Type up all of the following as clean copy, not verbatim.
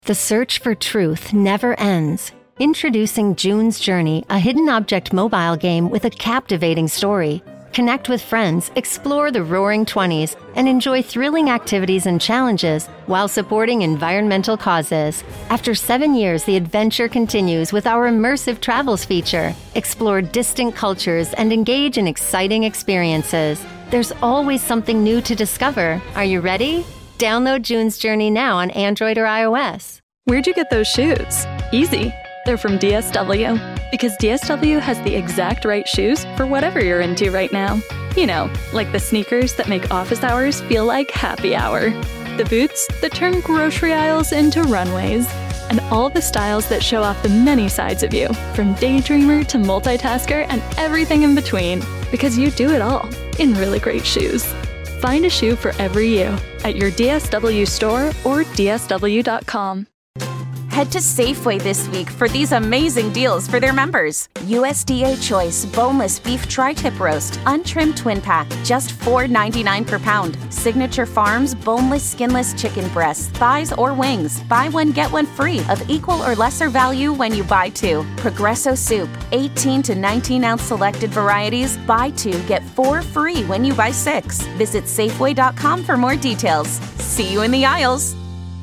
The search for truth never ends. Introducing June's Journey, a hidden object mobile game with a captivating story. Connect with friends, explore the Roaring '20s, and enjoy thrilling activities and challenges while supporting environmental causes. After 7 years, the adventure continues with our immersive travels feature. Explore distant cultures and engage in exciting experiences. There's always something new to discover. Are you ready? Download June's Journey now on Android or iOS. Where'd you get those shoes? Easy. They're from DSW. Because DSW has the exact right shoes for whatever you're into right now. You know, like the sneakers that make office hours feel like happy hour. The boots that turn grocery aisles into runways. And all the styles that show off the many sides of you, from daydreamer to multitasker and everything in between. Because you do it all in really great shoes. Find a shoe for every you at your DSW store or DSW.com. Head to Safeway this week for these amazing deals for their members. USDA Choice Boneless Beef Tri-Tip Roast, Untrimmed Twin Pack, just $4.99 per pound. Signature Farms Boneless Skinless Chicken Breasts, Thighs, or Wings. Buy one, get one free of equal or lesser value when you buy two. Progresso Soup, 18 to 19-ounce selected varieties. Buy two, get four free when you buy six. Visit Safeway.com for more details. See you in the aisles.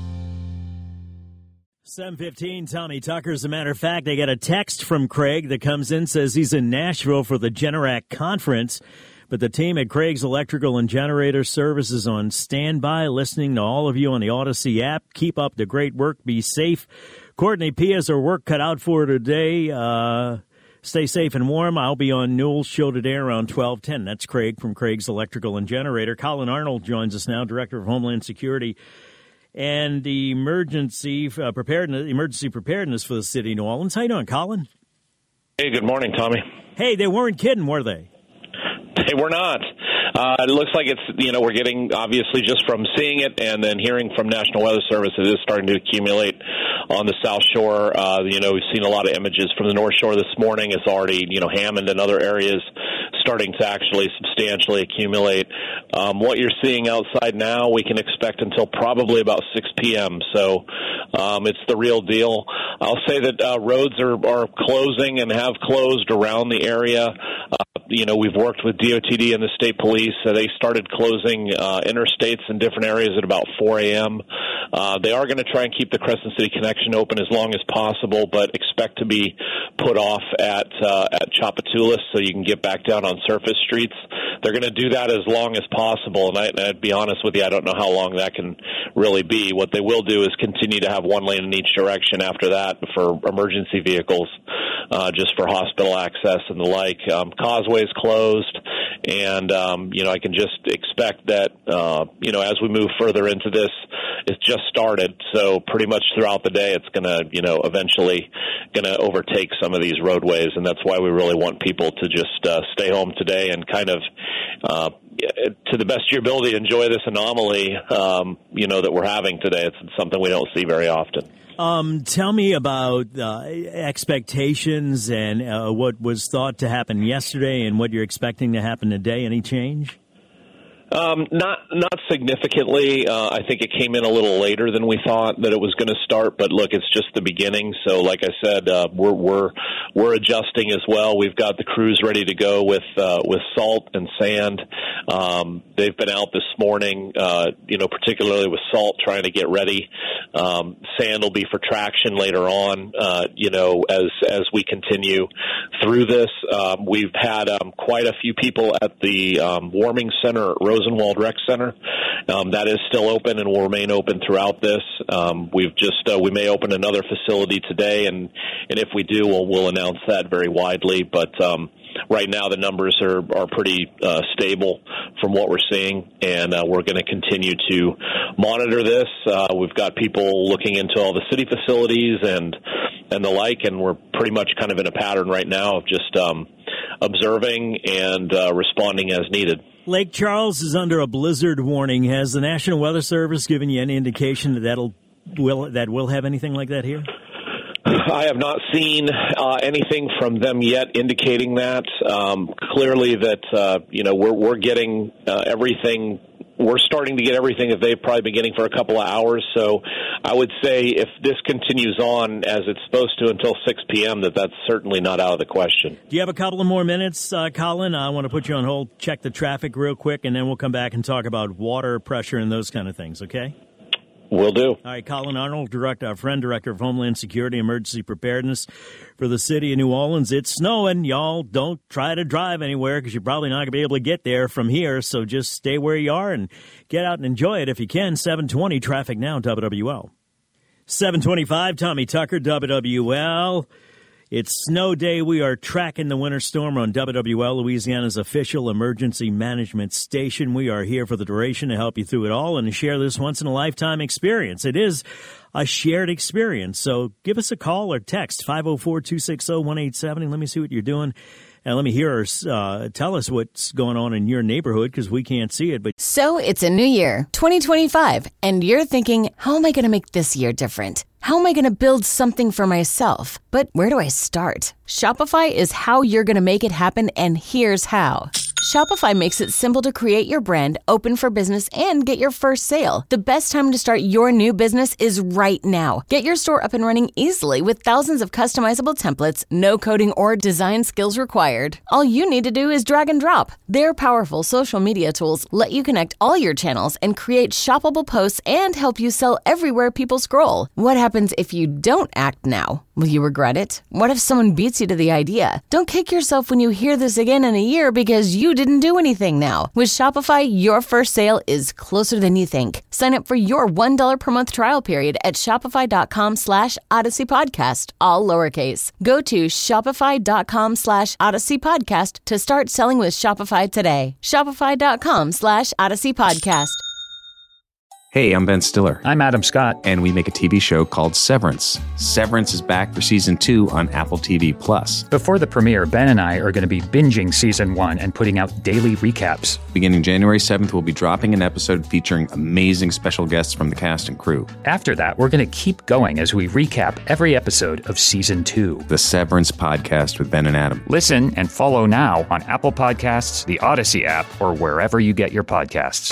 7:15, Tommy Tucker. As a matter of fact, I got a text from Craig that comes in, says he's in Nashville for the Generac conference, but the team at Craig's Electrical and Generator Service is on standby, listening to all of you on the Odyssey app. Keep up the great work. Be safe. Courtney P. has her work cut out for her today. Stay safe and warm. I'll be on Newell's show today around 12:10. That's Craig from Craig's Electrical and Generator. Colin Arnold joins us now, Director of Homeland Security and the emergency preparedness for the city of New Orleans. How you doing, Colin? Hey, good morning, Tommy. Hey, they weren't kidding, were they? They were not. It looks like it's, we're getting, obviously, just from seeing it and then hearing from National Weather Service, it is starting to accumulate on the South Shore. We've seen a lot of images from the North Shore this morning. It's already, Hammond and other areas starting to actually substantially accumulate. What you're seeing outside now, we can expect until probably about 6 p.m. So it's the real deal. I'll say that roads are closing and have closed around the area. We've worked with DOTD and the state police. They started closing interstates in different areas at about 4 a.m. They are going to try and keep the Crescent City connection open as long as possible, but expect to be put off at Tchoupitoulas so you can get back down on surface streets. They're going to do that as long as possible, and I'd be honest with you, I don't know how long that can really be. What they will do is continue to have one lane in each direction after that for emergency vehicles, just for hospital access and the like. Causeway's closed, and, I can just expect that, as we move further into this, it's just started, so pretty much throughout the day it's going to, eventually going to overtake some of these roadways, and that's why we really want people to just stay home today and kind of, to the best of your ability, enjoy this anomaly, that we're having today. It's something we don't see very often. Tell me about expectations and what was thought to happen yesterday and what you're expecting to happen today. Any change? Not significantly. I think it came in a little later than we thought that it was going to start, but look, it's just the beginning. So like I said, we're adjusting as well. We've got the crews ready to go with salt and sand. They've been out this morning, particularly with salt, trying to get ready. Sand will be for traction later on, as we continue through this. We've had quite a few people at the warming center at Rosenwald Rec Center. That is still open and will remain open throughout this. We may open another facility today, and if we do, we'll announce that very widely. But right now, the numbers are pretty stable from what we're seeing, and we're going to continue to monitor this. We've got people looking into all the city facilities and the like, and we're pretty much kind of in a pattern right now of just observing and responding as needed. Lake Charles is under a blizzard warning. Has the National Weather Service given you any indication that will have anything like that here? I have not seen anything from them yet indicating that. Clearly that, we're getting everything we're starting to get everything that they've probably been getting for a couple of hours. So I would say if this continues on as it's supposed to until 6 p.m., that's certainly not out of the question. Do you have a couple of more minutes, Colin? I want to put you on hold, check the traffic real quick, and then we'll come back and talk about water pressure and those kind of things, okay? Will do. All right, Colin Arnold, Director of Homeland Security Emergency Preparedness for the city of New Orleans. It's snowing. Y'all don't try to drive anywhere because you're probably not going to be able to get there from here. So just stay where you are and get out and enjoy it if you can. 720 traffic now, WWL. 725, Tommy Tucker, WWL. It's snow day. We are tracking the winter storm on WWL, Louisiana's official emergency management station. We are here for the duration to help you through it all and to share this once-in-a-lifetime experience. It is a shared experience. So give us a call or text 504-260-1870. Let me see what you're doing. And let me hear her tell us what's going on in your neighborhood because we can't see it. But So it's a new year, 2025, and you're thinking, how am I going to make this year different? How am I going to build something for myself? But where do I start? Shopify is how you're going to make it happen, and here's how. Shopify makes it simple to create your brand, open for business, and get your first sale. The best time to start your new business is right now. Get your store up and running easily with thousands of customizable templates, no coding or design skills required. All you need to do is drag and drop. Their powerful social media tools let you connect all your channels and create shoppable posts and help you sell everywhere people scroll. What happens if you don't act now? Will you regret it? What if someone beats you to the idea? Don't kick yourself when you hear this again in a year because you didn't do anything now. With Shopify, your first sale is closer than you think. Sign up for your $1 per month trial period at shopify.com/Odyssey Podcast, all lowercase. Go to shopify.com/Odyssey Podcast to start selling with Shopify today. Shopify.com/Odyssey Podcast. Hey, I'm Ben Stiller. I'm Adam Scott. And we make a TV show called Severance. Severance is back for season 2 on Apple TV+. Before the premiere, Ben and I are going to be binging season 1 and putting out daily recaps. Beginning January 7th, we'll be dropping an episode featuring amazing special guests from the cast and crew. After that, we're going to keep going as we recap every episode of season 2. The Severance Podcast with Ben and Adam. Listen and follow now on Apple Podcasts, the Odyssey app, or wherever you get your podcasts.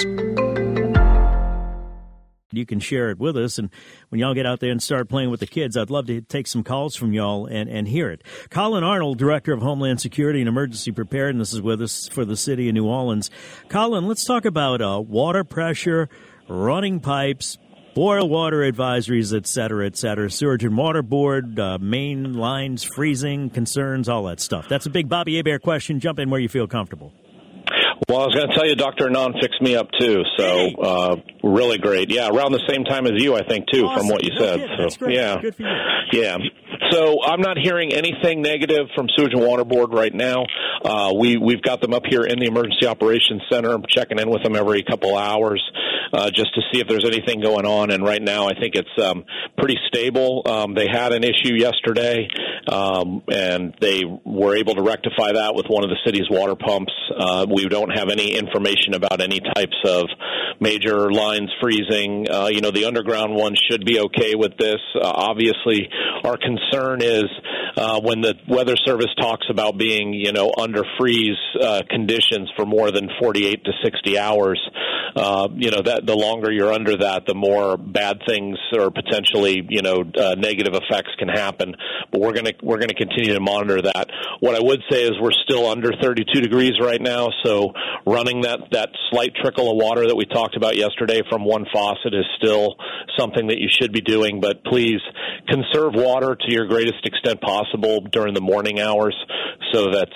you can share it with us. And when y'all get out there and start playing with the kids, I'd love to take some calls from y'all and hear it. Colin Arnold, Director of Homeland Security and Emergency Preparedness, is with us for the city of New Orleans. Colin, let's talk about water pressure, running pipes, boil water advisories, et cetera, Sewage and Water Board, main lines freezing, concerns, all that stuff. That's a big Bobby Hebert question. Jump in where you feel comfortable. Well, I was going to tell you, Dr. Anon fixed me up, too, so really great. Yeah, around the same time as you, I think, too, awesome. From what you said. So, that's great. Yeah. Good for you. Yeah. So I'm not hearing anything negative from Sewage and Water Board right now. We've got them up here in the Emergency Operations Center. I'm checking in with them every couple hours just to see if there's anything going on. And right now I think it's pretty stable. They had an issue yesterday, and they were able to rectify that with one of the city's water pumps. We don't have any information about any types of major lines freezing. The underground ones should be okay with this. Obviously, our concern is when the Weather Service talks about being, under freeze conditions for more than 48 to 60 hours, that the longer you're under that, the more bad things or potentially, negative effects can happen. But we're going to continue to monitor that. What I would say is we're still under 32 degrees right now, so running that slight trickle of water that we talked about yesterday from one faucet is still something that you should be doing. But please conserve water to your greatest extent possible during the morning hours, so that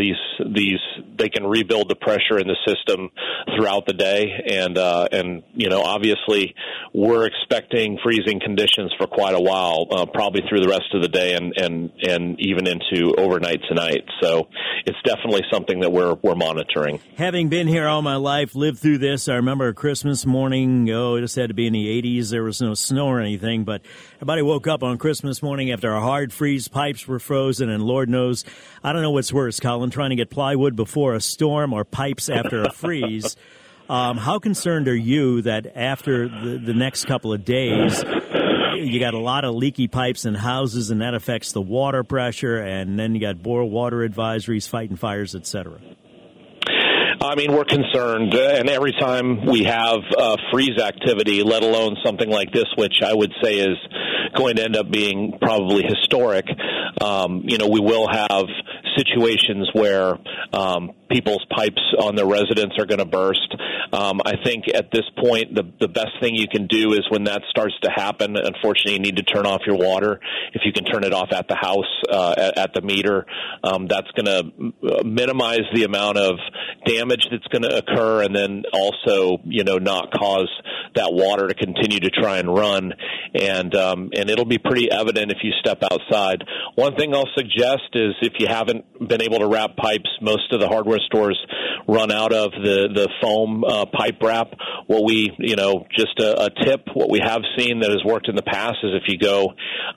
they can rebuild the pressure in the system throughout the day. And obviously we're expecting freezing conditions for quite a while, probably through the rest of the day and even into overnight tonight. So it's definitely something that we're monitoring. Having been here all my life, lived through this, I remember a Christmas morning, it just had to be in the 80s. There was no snow or anything, but everybody woke up on Christmas morning after a hard freeze, pipes were frozen, and Lord knows, I don't know what's worse, Colin, trying to get plywood before a storm or pipes after a freeze. How concerned are you that after the next couple of days, you got a lot of leaky pipes in houses, and that affects the water pressure, and then you got boil water advisories, fighting fires, et cetera? I mean, we're concerned, and every time we have freeze activity, let alone something like this, which I would say is going to end up being probably historic, we will have situations where people's pipes on their residence are going to burst. I think at this point, the best thing you can do is when that starts to happen, unfortunately, you need to turn off your water. If you can turn it off at the house, at the meter, that's going to minimize the amount of damage that's going to occur, and then also, not cause that water to continue to try and run. And it'll be pretty evident if you step outside. One thing I'll suggest is if you haven't been able to wrap pipes, most of the hardware stores run out of the foam pipe wrap. What we, just a tip, what we have seen that has worked in the past is if you go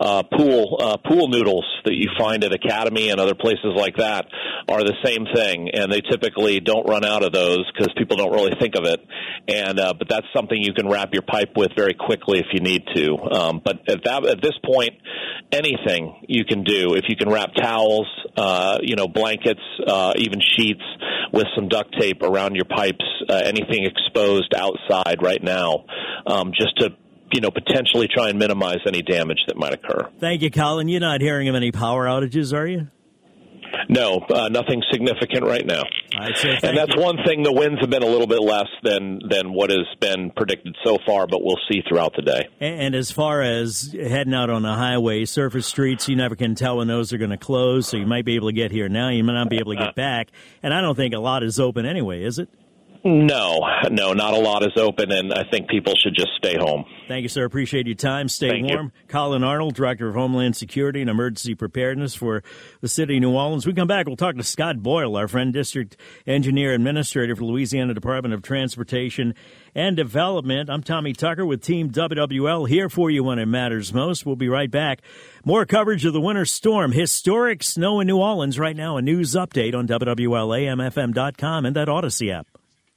pool noodles that you find at Academy and other places like that are the same thing, and they typically don't run out of those because people don't really think of it. And but that's something you can wrap your pipe with very quickly if you need to. But at this point, anything you can do, if you can wrap towels, blankets, even sheets with some duct tape around your pipes, anything exposed outside right now, just to potentially try and minimize any damage that might occur. Thank you, Colin. You're not hearing of any power outages, are you? No, nothing significant right now. And that's one thing. The winds have been a little bit less than what has been predicted so far, but we'll see throughout the day. And as far as heading out on the highway, surface streets, you never can tell when those are going to close, so you might be able to get here now, you might not be able to get back. And I don't think a lot is open anyway, is it? No, not a lot is open, and I think people should just stay home. Thank you, sir. Appreciate your time. Stay warm. Colin Arnold, Director of Homeland Security and Emergency Preparedness for the City of New Orleans. We come back, we'll talk to Scott Boyle, our friend, District Engineer Administrator for Louisiana Department of Transportation and Development. I'm Tommy Tucker with Team WWL, here for you when it matters most. We'll be right back. More coverage of the winter storm. Historic snow in New Orleans right now. A news update on WWLAMFM.com and that Odyssey app.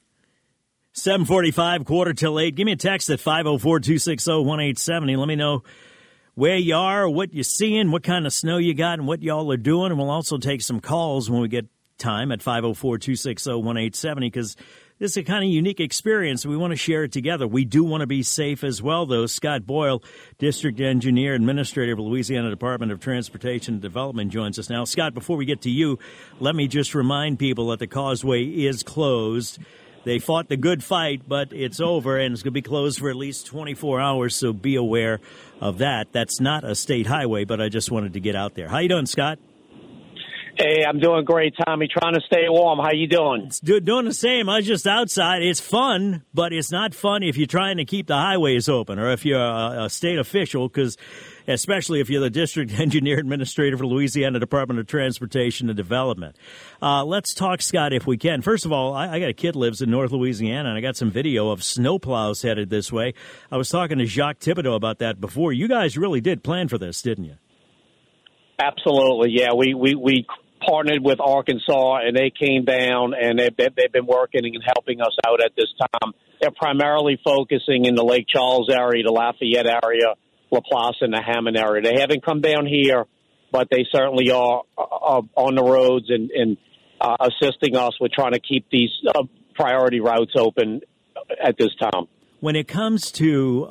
7:45, 7:45. Give me a text at 504-260-1870. Let me know where you are, what you're seeing, what kind of snow you got, and what y'all are doing. And we'll also take some calls when we get time at 504-260-1870 because this is a kind of unique experience. We want to share it together. We do want to be safe as well, though. Scott Boyle, District Engineer, Administrator of Louisiana Department of Transportation and Development, joins us now. Scott, before we get to you, let me just remind people that the causeway is closed. They fought the good fight, but it's over, and it's going to be closed for at least 24 hours, so be aware of that. That's not a state highway, but I just wanted to get out there. How you doing, Scott? Hey, I'm doing great, Tommy. Trying to stay warm. How you doing? It's doing the same. I was just outside. It's fun, but it's not fun if you're trying to keep the highways open or if you're a state official, because especially if you're the District Engineer Administrator for Louisiana Department of Transportation and Development. Let's talk, Scott, if we can. First of all, I got a kid lives in North Louisiana, and I got some video of snowplows headed this way. I was talking to Jacques Thibodeau about that before. You guys really did plan for this, didn't you? Absolutely, yeah. We partnered with Arkansas, and they came down, and they've been working and helping us out at this time. They're primarily focusing in the Lake Charles area, the Lafayette area, LaPlace, and the Hammond area. They haven't come down here, but they certainly are on the roads and assisting us with trying to keep these priority routes open at this time. When it comes to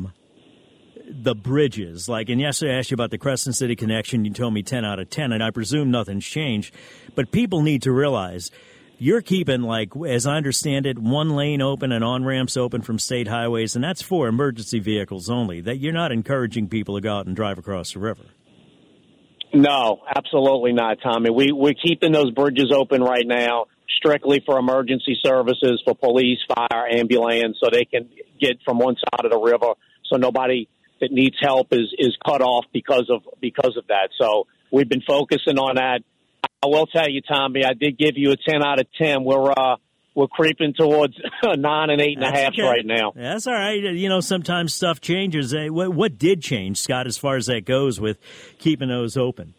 the bridges, and yesterday I asked you about the Crescent City connection, you told me 10 out of 10, and I presume nothing's changed, but people need to realize you're keeping, as I understand it, one lane open and on-ramps open from state highways, and that's for emergency vehicles only, that you're not encouraging people to go out and drive across the river. No, absolutely not, Tommy. We're keeping those bridges open right now strictly for emergency services, for police, fire, ambulance, so they can get from one side of the river, so nobody that needs help is cut off because of that. So we've been focusing on that. I will tell you, Tommy, I did give you a 10 out of 10. We're creeping towards 9 and 8.5 right now. That's all right. Sometimes stuff changes. What did change, Scott, as far as that goes with keeping those open?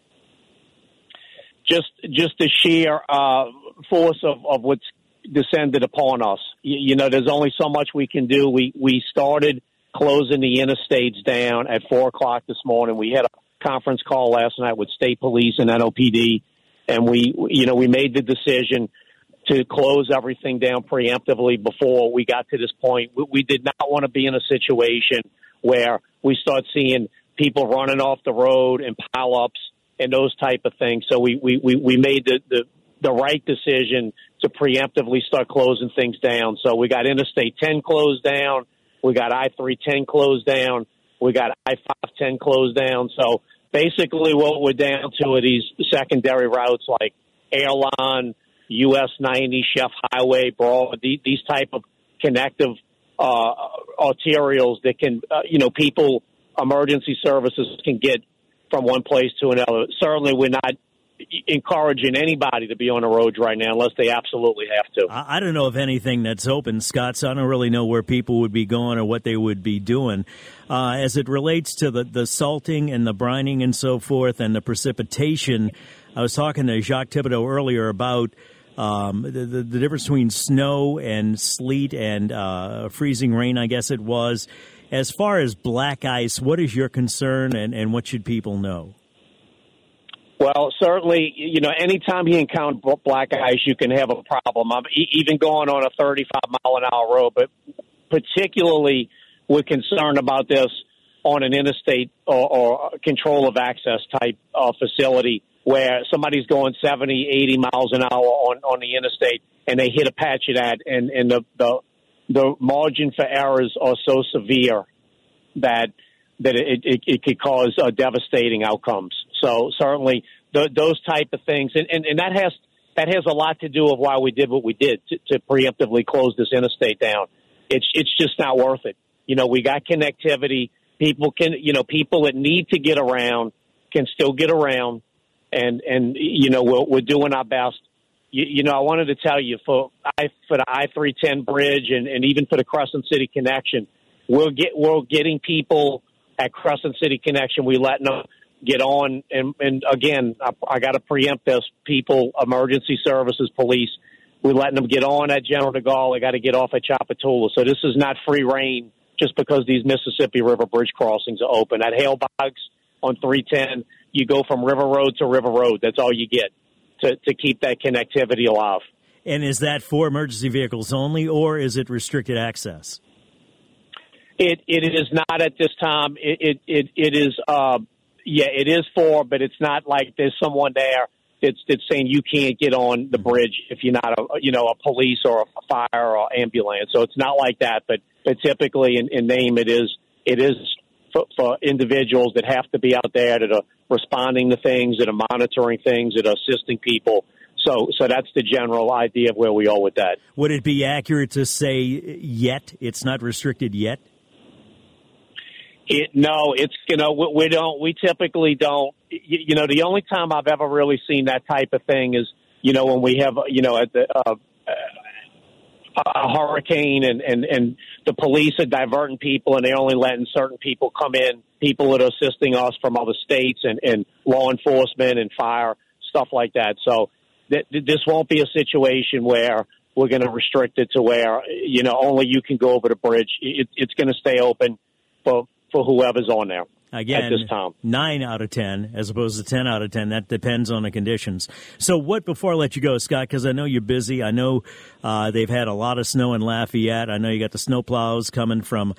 Just the sheer force of what's descended upon us. There's only so much we can do. We started closing the interstates down at 4 o'clock this morning. We had a conference call last night with state police and NOPD, and we made the decision to close everything down preemptively before we got to this point. We did not want to be in a situation where we start seeing people running off the road and pileups and those type of things. So we made the right decision to preemptively start closing things down. So we got Interstate 10 closed down. We got I-310 closed down. We got I-510 closed down. So basically what we're down to are these secondary routes like Airline, US 90, Chef Highway, Broad, these type of connective arterials that can, people, emergency services can get from one place to another. Certainly we're not encouraging anybody to be on the roads right now unless they absolutely have to. I don't know of anything that's open, Scott, so I don't really know where people would be going or what they would be doing. As it relates to the salting and the brining and so forth and the precipitation, I was talking to Jacques Thibodeau earlier about the difference between snow and sleet and freezing rain, I guess it was. As far as black ice, what is your concern and what should people know? Well, certainly, anytime you encounter black ice, you can have a problem. Even going on a 35-mile-an-hour road, but particularly we're concerned about this on an interstate or control of access type facility where somebody's going 70, 80 miles an hour on the interstate and they hit a patch of that, and the margin for errors are so severe that it could cause devastating outcomes. So certainly those type of things, and that has a lot to do with why we did what we did to preemptively close this interstate down. It's just not worth it. We got connectivity. People people that need to get around can still get around, and we're doing our best. I wanted to tell you for the I-310 bridge and even for the Crescent City connection, we're getting people at Crescent City connection. We letting them get on, and again, I got to preempt this. People, emergency services, police, we letting them get on at General de Gaulle. They got to get off at Chapatula. So this is not free reign just because these Mississippi River bridge crossings are open. At Hale Boggs on 310, you go from River Road to River Road. That's all you get to keep that connectivity alive. And is that for emergency vehicles only, or is it restricted access? It is not at this time. It is. It is for, but it's not like there's someone there that's saying you can't get on the bridge if you're not a police or a fire or ambulance. So it's not like that. But typically in name it is for individuals that have to be out there that are responding to things, that are monitoring things, that are assisting people. So that's the general idea of where we are with that. Would it be accurate to say yet it's not restricted yet? We typically don't. The only time I've ever really seen that type of thing is, when we have, a hurricane and the police are diverting people and they're only letting certain people come in, people that are assisting us from other states and law enforcement and fire, stuff like that. So this won't be a situation where we're going to restrict it to where, only you can go over the bridge. It's going to stay open for whoever's on there. Again, at this time. 9 out of 10 as opposed to 10 out of 10. That depends on the conditions. So before I let you go, Scott, because I know you're busy. I know they've had a lot of snow in Lafayette. I know you got the snow plows coming from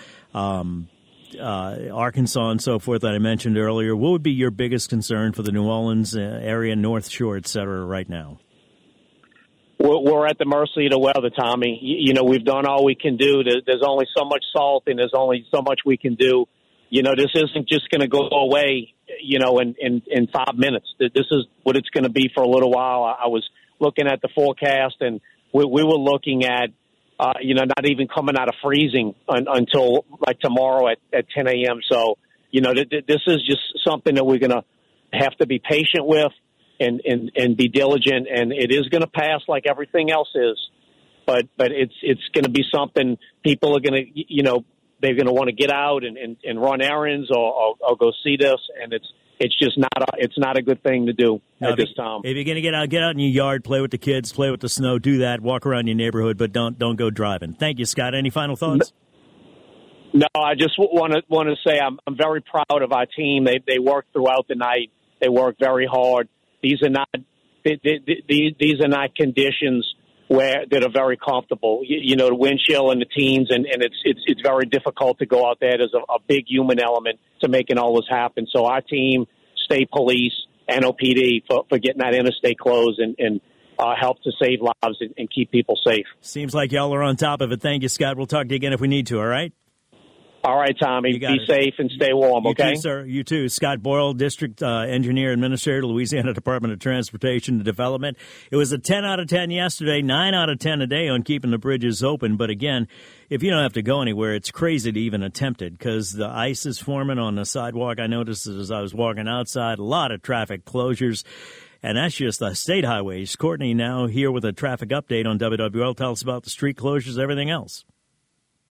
Arkansas and so forth that I mentioned earlier. What would be your biggest concern for the New Orleans area, North Shore, et cetera, right now? We're at the mercy of the weather, Tommy. We've done all we can do. There's only so much salt and there's only so much we can do. This isn't just going to go away, in 5 minutes. This is what it's going to be for a little while. I was looking at the forecast, and we were looking at, not even coming out of freezing until like tomorrow at 10 a.m. So, this is just something that we're going to have to be patient with and be diligent. And it is going to pass like everything else is. But it's going to be something people are going to, they're going to want to get out and run errands or go see this, and it's just not a good thing to do at this time. If you're going to get out in your yard, play with the kids, play with the snow, do that. Walk around your neighborhood, but don't go driving. Thank you, Scott. Any final thoughts? No, I just want to say I'm very proud of our team. They worked throughout the night. They worked very hard. These are not conditions that are very comfortable. The wind chill and the teens, and it's very difficult to go out there. There's a big human element to making all this happen. So our team, state police, NOPD for getting that interstate closed and help to save lives and keep people safe. Seems like y'all are on top of it. Thank you, Scott. We'll talk to you again if we need to, all right? All right, Tommy. Be safe and stay warm, okay? You too, sir. You too. Scott Boyle, District Engineer Administrator, Louisiana Department of Transportation and Development. It was a 10 out of 10 yesterday, 9 out of 10 today on keeping the bridges open. But again, if you don't have to go anywhere, it's crazy to even attempt it because the ice is forming on the sidewalk. I noticed it as I was walking outside. A lot of traffic closures. And that's just the state highways. Courtney now here with a traffic update on WWL. Tell us about the street closures, everything else.